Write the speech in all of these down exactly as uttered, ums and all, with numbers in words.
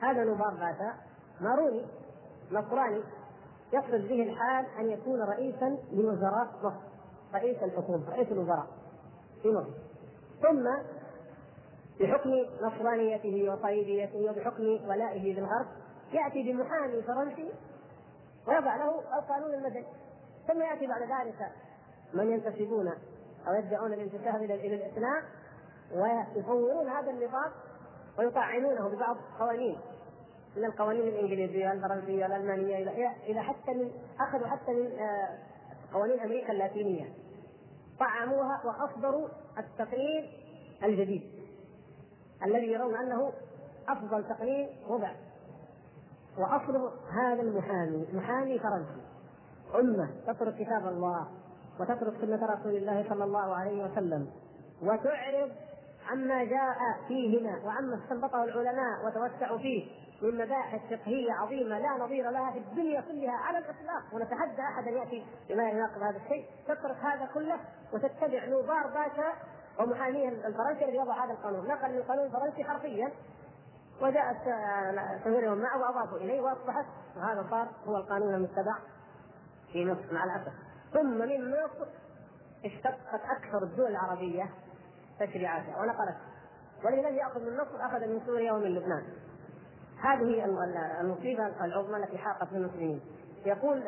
هذا نوبار باشا ماروني نصراني يقصد به الحال أن يكون رئيسا لوزراء مصر، رئيس الحكومة، رئيس الوزراء في مصر، ثم بحكم نصرانيته وصليبيته وبحكم ولائه بالغرب يأتي بمحامي فرنسي ويضع له القانون المدني، ثم يأتي بعد ذلك من ينتسبون أو يدعون الانتساب إلى الإسلام ويصورون هذا النظام ويطعنونه ببعض قوانين من القوانين الإنجليزية والفرنسية والألمانية إلى حتى من أخذوا حتى من قوانين أمريكا اللاتينية، طعموها وأصدروا التقنين الجديد الذي يرون أنه أفضل تقنين وضع. وأصل هذا المحامي محامي فرنسي، أمة تترك كتاب الله وتترك سنة رسول الله صلى الله عليه وسلم وتعرض عما جاء فيهما وعما استنبطه العلماء وتوسعوا فيه من مباحث فقهية عظيمة لا نظير لها في الدنيا كلها على الإطلاق، ونتحدى أحدا يأتي بما يناقض هذا الشيء، تترك هذا كله وتتبع نوبار باشا ومحاميه الفرنسي الذي وضع هذا القانون، نقل من القانون الفرنسي حرفيا وجاءت تمرهم معه وأضافوا إليه وأصبحت وهذا صار هو القانون المتبع في مصر مع الأسف. ثم من مصر اشتقت أكثر الدول العربية تشريعاتها ونقلت، والذي لم يأخذ من مصر أخذ من سوريا ومن لبنان. هذه المصيبة العظمى التي حاقت بالمسلمين. يقول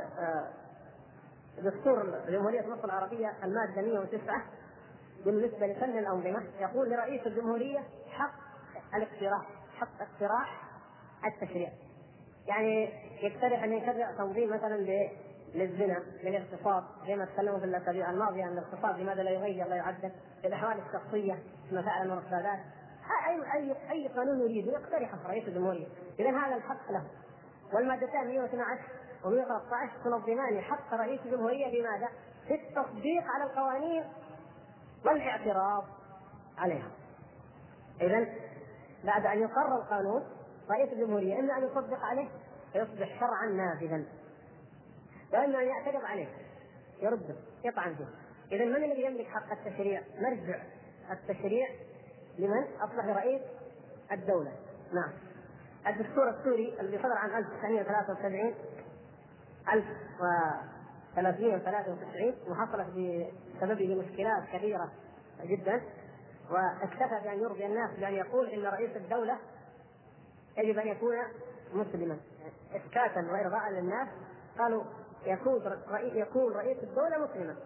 دستور جمهورية مصر العربية المادة مئة وتسعة بالنسبة لفن الأنظمة يقول لرئيس الجمهورية حق الاقتراح، حق اقتراح التشريع، يعني يقترح أن يشرع تنظيم مثلا للزنا للاغتصاب زي ما تكلموا في الأسابيع الماضية عن الاغتصاب لماذا لا يغير لا يعدل في الأحوال الشخصية كما فعل المرتدات، أي أي أي قانون يريد يقترحه رئيس الجمهورية، إذا هذا الحق له. والمادتان مئة واثني عشر ومئة وثلاثة عشر تنظمان حق رئيس الجمهورية في ماذا؟ في التصديق على القوانين والاعتراض عليها. إذا بعد أن يقرر القانون رئيس الجمهورية إما أن يصدق عليه فيصبح شرعا نافذا، وإما أن يعترض عليه يرده يطعن فيه. إذا من الذي يملك حق التشريع؟ مرجع التشريع لمن؟ أصبح لرئيس الدولة. نعم. الدستور السوري الذي صدر عام ألف وتسعمئة وثلاثة وسبعين ألف وثلاثمئة وثلاثة وتسعين وحصلت بسببه مشكلات كثيرة جدا، واكتفى بأن يرضي الناس بأن يقول إن رئيس الدولة يجب أن يكون مسلما إسكاتا وإرضاء للناس، قالوا يكون رئيس, يكون رئيس الدولة مسلما.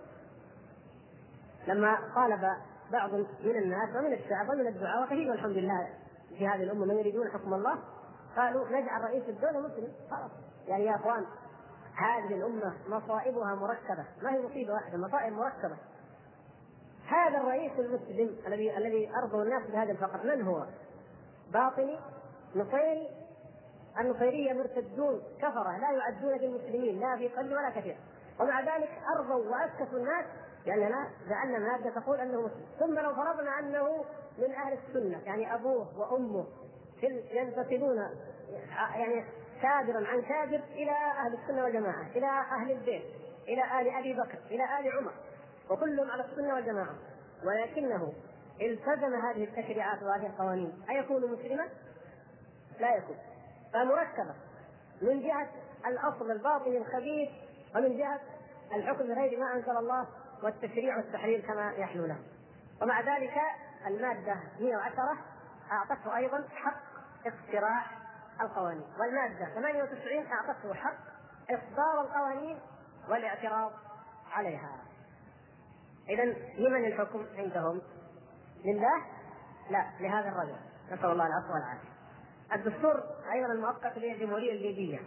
لما طالب بعض من الناس ومن الشعب ومن الدعاة وكثير والحمد لله في هذه الأمة من يريدون حكم الله قالوا نجعل رئيس الدولة مسلم خلاص. يعني يا أخوان هذه الأمة مصائبها مركبة، ما هي مصيبة واحدة، مصائب مركبة. هذا الرئيس المسلم الذي الذي أرضوا الناس بهذا الفقر من هو؟ باطني نصيري، النصيرية مرتدون كفرة لا يعدون بالمسلمين لا في قليل ولا كثير، ومع ذلك أرضوا وأسكتوا الناس لأننا جعلنا مادة تقول أنه مسلم. ثم لو فرضنا أنه من أهل السنة يعني أبوه وأمه ينتسبون يعني كابرا عن كابر إلى أهل السنة والجماعة، إلى أهل البيت، إلى آل أبي بكر، إلى آل عمر، وكلهم على السنة والجماعة، ولكنه التزم هذه التشريعات وهذه القوانين أيكون مسلما؟ لا يكون. فمركبة من جهة الأصل الباطني الخبيث ومن جهة الحكم بغير ما أنزل الله والتشريع والتحرير كما يحلو له. ومع ذلك المادة مئة وعشرة أعطته أيضا حق اقتراح القوانين، والمادة ثمانية وتسعين أعطته حق إصدار القوانين والاعتراض عليها. إذن لمن الحكم عندهم؟ لله؟ لا، لهذا الرجل نسأل الله العفو والعافية. الدستور أيضا المؤقت للجمهورية الليبية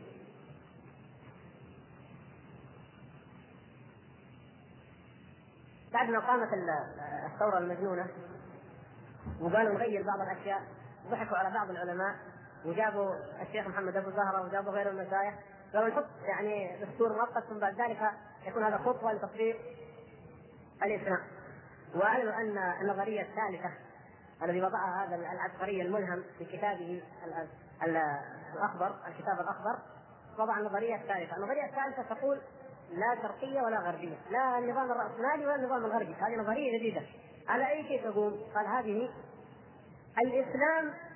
بعد ما قامت الثورة المجنونة وقالوا نغير بعض الأشياء، ضحكوا على بعض العلماء وجابوا الشيخ محمد أبو زهرة وجابوا غير المشايخ قالوا نحط يعني دستور مؤقت ثم بعد ذلك يكون هذا خطوة لتطبيق الإسلام. وأعلنوا أن النظرية الثالثة الذي وضعها هذا العبقري الملهم في كتابه الأخضر الكتاب الأخضر وضع النظرية الثالثة. النظرية الثالثة تقول لا شرقية ولا غربية، لا النظام الرأسمالي ولا النظام الغربي، هذه نظرية جديدة. على أي شيء تقوم؟ قال هذه الإسلام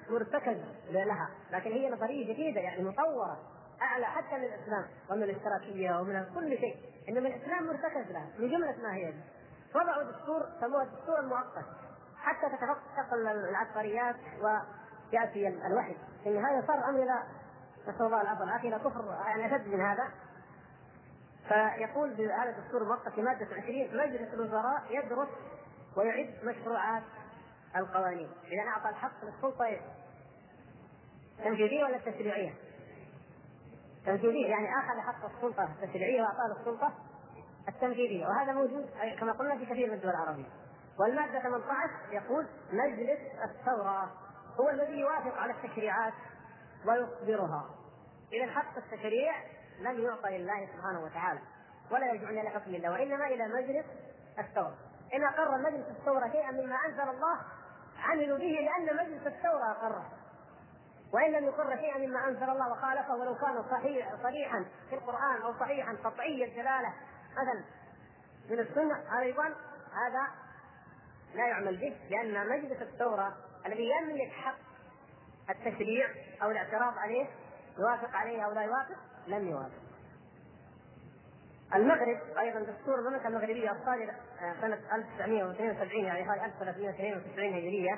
مرتكز لها، لكن هي نظريه جديده يعني مطوره اعلى حتى من الاسلام ومن الاشتراكيه ومن كل شيء، انما الاسلام مرتكز لها من جمله ما هي. وضعوا دستور سموه الدستور المؤقت حتى تتحقق العبقريات وياتي الوحي. في النهايه صار الامر الى نسال الله العفو والعافيه الى كفر يعني اشد من هذا. فيقول بهذا الدستور المؤقت في ماده عشرين: مجلس الوزراء يدرس ويعد مشروعات القوانين. اذا اعطى الحق للسلطه ايه؟ تنفيذيه ولا تشريعيه؟ تنفيذيه، يعني اخذ حق السلطه التشريعيه واعطاه السلطه التنفيذيه، وهذا موجود كما قلنا في كثير من الدول العربيه. والماده ثمانية عشر يقول: مجلس الثوره هو الذي يوافق على التشريعات ويصدرها. اذا حق التشريع لم يعطى لله سبحانه وتعالى ولا يرجعون الى حكم الله، وانما الى مجلس الثوره. ان اقر مجلس الثوره شيئا مما انزل الله عملوا به لان مجلس الثوره اقره، وان لم يقر شيئا مما انزل الله وخالفه ولو كان صحيح صريحا في القران او صحيحا قطعي الدلاله مثلا من السنه ايضا هذا لا يعمل به، لان مجلس الثوره الذي يملك حق التشريع او الاعتراض عليه يوافق عليه او لا يوافق لم يوافق. المغرب ايضا دستور المملكه المغربيه الصادر سنه ألف وتسعمائة واثنين وسبعين يعني حوالي ألف وثلاثمائة واثنين وتسعين هجريه،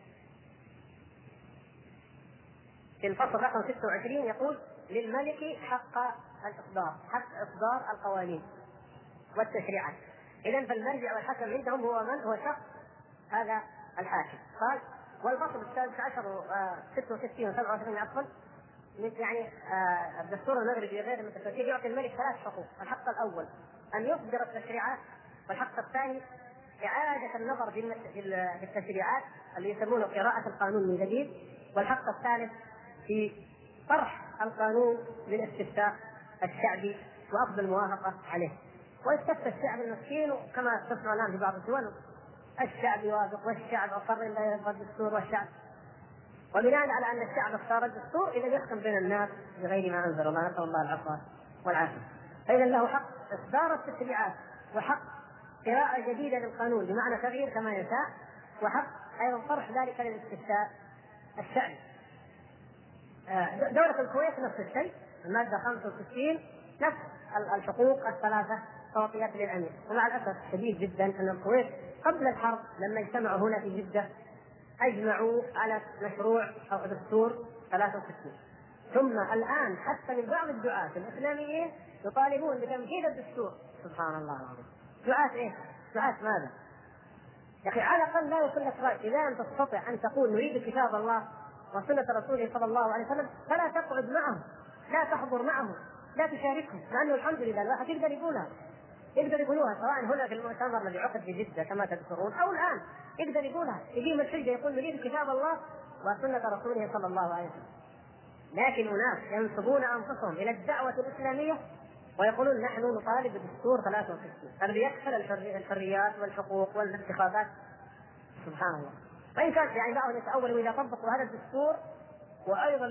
في الفصل رقم ستة وعشرين يقول: للملك حق الاصدار، حق اصدار القوانين والتشريعات. اذا فالمرجع والحكم عندهم هو من؟ هو شخص هذا الحاكم. قال: والفصل السادس عشر ستة وستين وسبعة وثمانين عفوا يعني آه الدستور المغربي غير المتفقين يعطي الملك ثلاث حقوق. الحق الاول ان يصدر التشريعات، والحق الثاني اعاده النظر في التشريعات اللي يسمونه قراءه القانون من جديد، والحق الثالث في طرح القانون للاستفتاء الشعبي واخذ الموافقه عليه. ويستفتى الشعب المسكين كما تسمع الان في بعض الدول، الشعب يوافق والشعب اقر الا يبغى الدستور والشعب، وبناء على ان الشعب اختار الدستور اذا يحكم بين الناس بغير ما انزل الله، نسال الله العفو والعافيه. فاذا له حق اصدار التشريعات، وحق قراءه جديده للقانون بمعنى تغيير كما يشاء، وحق ايضا طرح ذلك للاستفتاء الشعبي. دولة الكويت نفس الشيء، المادة خمسة وستين نفس الحقوق الثلاثة تعطيت للأمير. ومع الأسف الشديد جدا أن الكويت قبل الحرب لما اجتمعوا هنا في جدة أجمعوا على مشروع أو دستور ثلاثة وستين، ثم الآن حتى من بعض الدعاة الإسلاميين يطالبون بتنفيذ الدستور. سبحان الله العظيم. دعاة إيه؟ دعاة ماذا؟ يا أخي على الأقل لا يكون لك رأي. إذا أن تستطيع أن تقول نريد كتاب الله وسنة رسوله صلى الله عليه وسلم فلا تقعد معهم، لا تحضر معهم، لا تشاركهم، مع أنه الحمد لله الواحد يقدر يقولها، يقدر يقولوها سواء هنا في المؤتمر الذي عقد في جدة كما تذكرون أو الآن يقدر يقولها، يقيم الحجة يقول نريد كتاب الله وسنة رسوله صلى الله عليه وسلم. لكن أناس ينسبون أنفسهم إلى الدعوة الإسلامية ويقولون نحن نطالب بدستور ثلاثة وستين الذي يكفل الحريات والحقوق والانتخابات. سبحان الله. وإن كان يعني بعضهم يتأول إذا طبقوا هذا الدستور وأيضا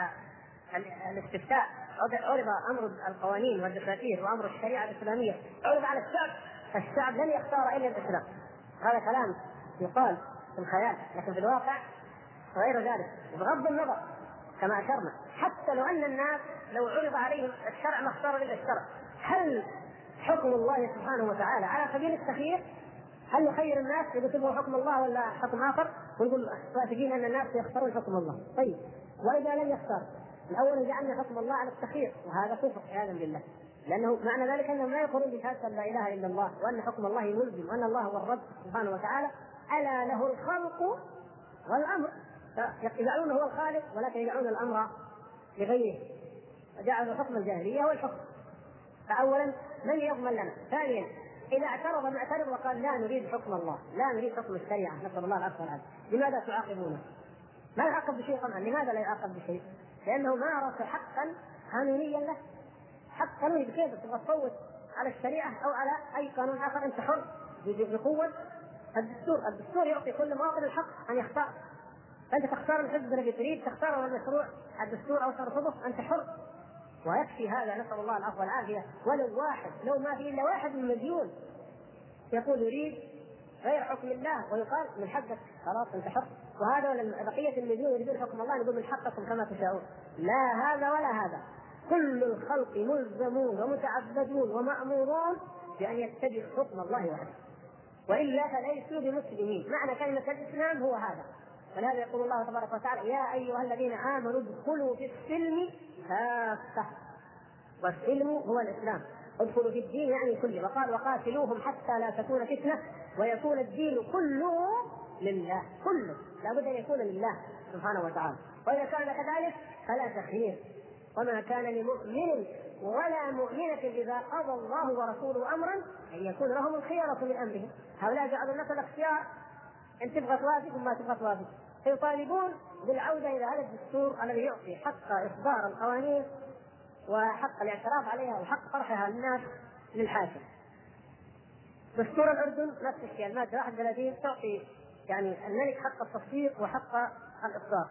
الاستفتاء عرض أمر القوانين والدساتير وأمر الشريعة الإسلامية عرض على الشعب، الشعب لن يختار إلا الإسلام. هذا كلام يقال في الخيال، لكن في الواقع غير ذلك. بغض النظر كما أشرنا حتى لو أن الناس لو عرض عليهم الشرع ما اختاروا إلا الشرع، هل حكم الله سبحانه وتعالى على سبيل التخيير؟ هل نخير الناس إذا تبغوا حكم الله ولا حكم آخر؟ ونقول واثقين أن الناس يختارون حكم الله. طيب وإذا لم يختار الأول جعلنا حكم الله على التخيير، وهذا كفر عياذا بالله، لأنه معنى ذلك أنهم لا يقولون بشهادة لا إله إلا الله وأن حكم الله ملزم وأن الله هو الرب سبحانه وتعالى. ألا له الخلق والأمر، يجعلون هو الخالق ولكن يجعلون الأمر لغيره، جعلوا حكم الجاهلية هو الحكم. فأولا من يضمن لنا؟ ثانيا إذا اعترض معترض وقال لا نريد حكم الله، لا نريد حكم الشريعة، نسأل الله العفو والعافية، لماذا تعاقبونه؟ ما يعاقب بشيء طبعا. لماذا لا يعاقب بشيء؟ لأنه مارس حقا قانونيا له، حق قانوني. بكيف تبغى تصوت على الشريعة أو على أي قانون آخر؟ أنت حر بقوة الدستور. الدستور يعطي كل مواطن الحق أن يختار، فأنت تختار الحزب الذي تريد، تختار المشروع الدستور أو ترفضه، أنت حر. ويكفي هذا نسأل الله العفو والعافية. ولو واحد، لو ما في إلا واحد من مليون يقول يريد غير حكم الله ويقال من حقك خلاص انت حر، وهذا بقيه المليون يريدون حكم الله نقول من حقكم كما تشاءون. لا هذا ولا هذا، كل الخلق ملزمون ومتعبدون ومأمورون بأن يتبعوا حكم الله وحده، وإلا فليسوا بمسلمين. معنى كلمة الإسلام هو هذا. ولهذا يقول الله تبارك وتعالى: يا أيها الذين آمنوا ادخلوا في السلم كافة. والسلم هو الإسلام، ادخلوا في الدين يعني كله. وقال: وقاتلوهم حتى لا تكون فتنة ويكون الدين كله لله. كله لابد أن يكون لله سبحانه وتعالى. وإذا كان كذلك فلا تخيير، وما كان لمؤمن ولا مؤمنة إذا قضى الله ورسوله أمرا أن يكون لهم الخيرة من أمرهم. هؤلاء جعلوا لك الاختيار، إن تبغى توافق وما تبغى توافق. يطالبون بالعودة إلى هذا الدستور الذي يعطي حق إصدار القوانين وحق الاعتراف عليها وحق طرحها للناس للحاكم. دستور الأردن نفس الشيء، المادة واحد وثلاثين تعطي يعني الملك حق التصديق وحق الإصدار.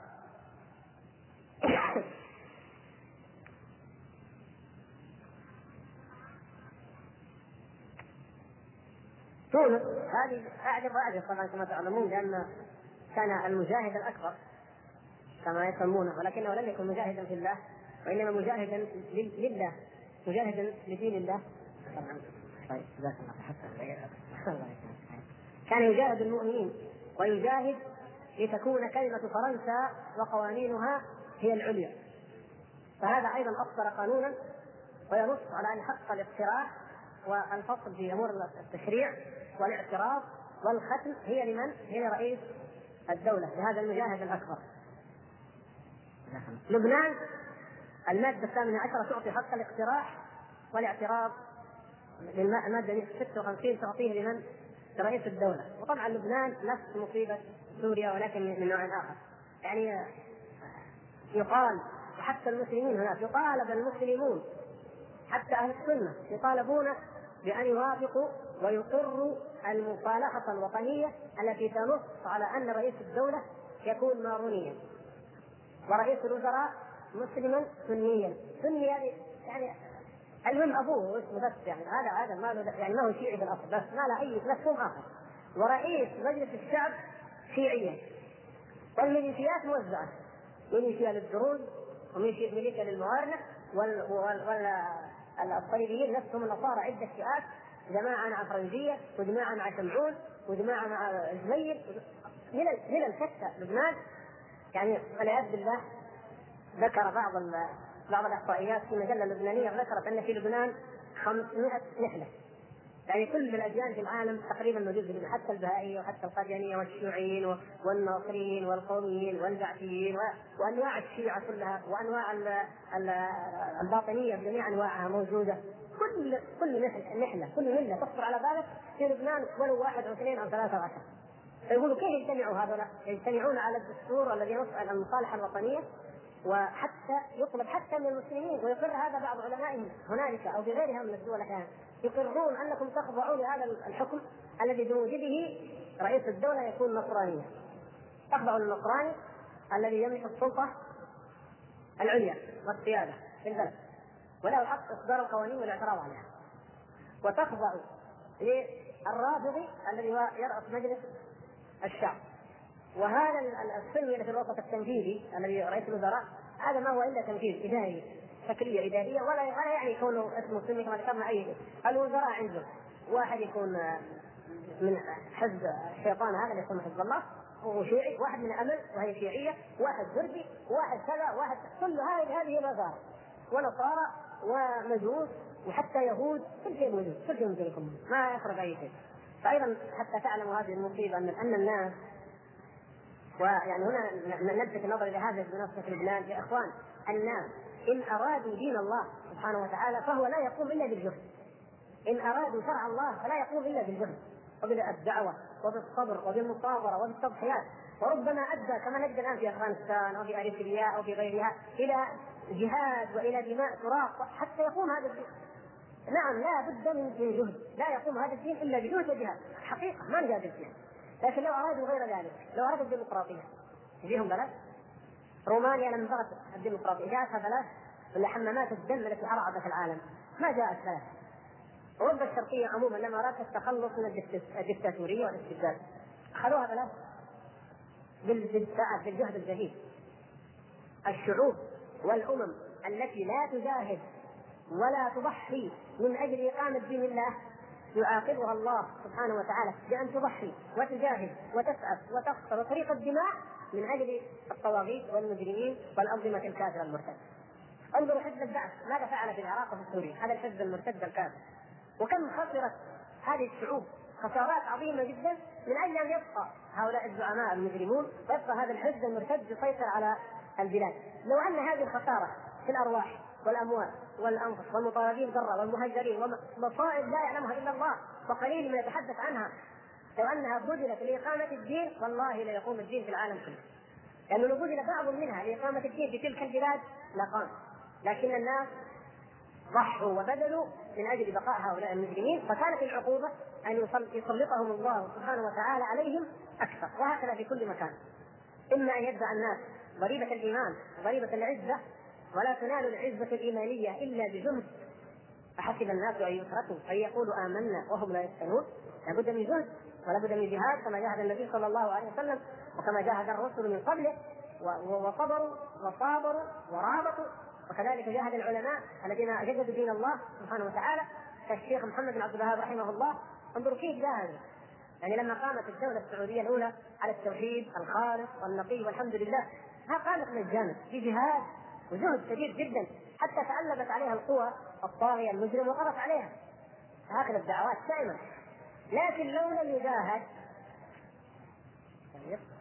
تونس هذه أعجب وأعجب طبعا كما تعلمون، لأن كان المجاهد الأكبر كما يسمونه، ولكنه لم يكن مجاهدا في الله وإنما مجاهدا لله، مجاهدا لدين الله. كان يجاهد المؤمنين ويجاهد لتكون كلمة فرنسا وقوانينها هي العليا. فهذا أيضا أصدر قانونا وينص على أن حق الاقتراح والفصل في أمور التشريع والاعتراف والختم هي لمن؟ هي لرئيس الدولة، لهذا المجاهد الأكبر. لبنان المادة الثامنة عشرة تعطي حق الاقتراح والاعتراف، المادة ستة وخمسين تعطيه لمن؟ لرئيس الدولة. وطبعا لبنان نفس مصيبة سوريا ولكن من نوع آخر، يعني يقال وحتى المسلمين هناك يطالب المسلمون حتى أهل السنة يطالبون بأن يوافقوا ويقروا المصالحة الوطنية التي تنص على أن رئيس الدولة يكون مارونيا ورئيس الوزراء مسلما سنيا. سني يعني يعني المهم أبوه اسمه بس، يعني هذا هذا ما له يعني ما هو شيعي بالأصل، بس ما له أي مفهوم آخر. ورئيس مجلس الشعب شيعيا، والميليشيات موزعة، ميليشيا للدروز وميليشيا للموارنة والصليبيين نفسهم النصارى عدة فئات، جماعة مع فرنجية وجماعة مع شمعون وجماعة مع الزمير من الفتة. لبنان يعني والعياذ بالله ذكر بعض بعض الإحصائيات في مجلة لبنانية ذكرت أن في لبنان خمسمائة نحلة، يعني كل الأديان في العالم تقريبا موجودة في، حتى البهائية وحتى القاديانية والشيوعيين والناصريين والقوميين والبعثيين وأنواع الشيعة كلها وأنواع الباطنية بجميع أنواعها موجودة. كل كل نحلة كل ملة تخطر على بالك في لبنان ولو واحد أو اثنين أو ثلاثة عشر. فيقولوا كيف يجتمعوا هذولا؟ يجتمعون على الدستور الذي ينص على المصالحة الوطنية، وحتى يطلب حتى من المسلمين ويقر هذا بعض علمائهم هنالك او في غيرها من الدول احيانا يقرون انكم تخضعوا لهذا الحكم الذي بموجبه رئيس الدوله يكون نصرانيا، تخضعوا للنصراني الذي يملك السلطه العليا والسياده في البلد وله حق اصدار القوانين والاعتراض عليها، وتخضعوا للرافضي الذي يرأس مجلس الشعب. وهذا السن اللي في الوسط التنفيذي الذي رئيس الوزراء هذا ما هو الا تنفيذ اداري، شكليه اداريه، ولا ولا يعني يكون اسمه سني كما ذكرنا. اي الوزراء عنده واحد يكون من حزب الشيطان هذا اللي يكون حزب الله وهو شيعي، واحد من امل وهي شيعيه، واحد زربي، واحد كذا، واحد كل هذه هذه الوزاره، ونصارى ومجوس وحتى يهود، كل شيء موجود، كل شيء موجود، ما يفرق اي شيء. فايضا حتى تعلموا هذه المصيبه ان ان الناس، ويعني هنا نلفت النظر الى هذا بنصف لبنان يا اخوان، الناس ان ارادوا دين الله سبحانه وتعالى فهو لا يقوم الا بالجهد، ان ارادوا شرع الله فلا يقوم الا بالجهد وبالدعوه وبالصبر وبالمصابره وبالتضحيات، وربما ادى كما نجد الان في افغانستان او في اريتريا او في غيرها الى جهاد والى دماء تراق حتى يقوم هذا الدين. نعم لا بد من جهد، لا يقوم هذا الدين الا بجهد وجهاد حقيقه، ما نجادل فيها. لكن لو أرادوا غير ذلك، لو أرادوا الديمقراطية يجيهم بلد. رومانيا لما بغت الديمقراطية جاءتها بلد ولا حمامات الدم التي أرعبت العالم، ما جاءت بلد. أوروبا الشرقية عموما لما أرادت التخلص من الدكتاتورية والاستبداد أخذوها بلاش بالتعب بالجهد الجهيد. الشعوب والأمم التي لا تجاهد ولا تضحي من أجل إقامة دين الله يعاقبها الله سبحانه وتعالى بأن تضحي وتجاهد وتسعف وتخسر طريق الدماء من أجل الطواغيت والمجرمين والأنظمة الكافرة المرتدة. انظروا حزب البعث ماذا فعل في العراق وفي سوريا، هذا الحزب المرتد الكافر، وكم خسرت هذه الشعوب خسارات عظيمة جدا من أجل أن يبقى هؤلاء الزعماء المجرمون ويبقى هذا الحزب المرتد يسيطر على البلاد. لو أن هذه الخسارة في الأرواح والأموال والأنفس والمطالبين ضرا والمهجرين ومصائب لا يعلمها إلا الله وقليل من يتحدث عنها، لو أنها بذلت لإقامة الدين والله لا يقوم الدين في العالم كله، لأنه لو بذل بعض منها لإقامة الدين في تلك البلاد لقام، لكن الناس ضحوا وبذلوا من أجل بقاء هؤلاء المجرمين، فكانت العقوبة أن يسلطهم الله سبحانه وتعالى عليهم أكثر. وهكذا في كل مكان، إما أن يدفع الناس ضريبة الإيمان ضريبة العزة، ولا تنال العزة الإيمانية إلا بجهد، فحسب الناس أن يتركوا أن يقولوا آمنا وهم لا يفتنون، لابد من جهد ولابد من جهاد كما جاهد النبي صلى الله عليه وسلم وكما جاهد الرسل من قبله وصبروا وصابروا ورابطوا، وكذلك جاهد العلماء الذين جددوا دين الله سبحانه وتعالى كالشيخ محمد بن عبد الوهاب رحمه الله. انظروا كيف جاهدوا، يعني لما قامت الدولة السعودية الأولى على التوحيد الخالص والنقي والحمد لله، ها قامت مجانا في جهاد وجهد كبير جدا حتى تألبت عليها القوى الطاغية المجرمة وقضت عليها. هكذا الدعوات دائما، لكن لو لم يجاهد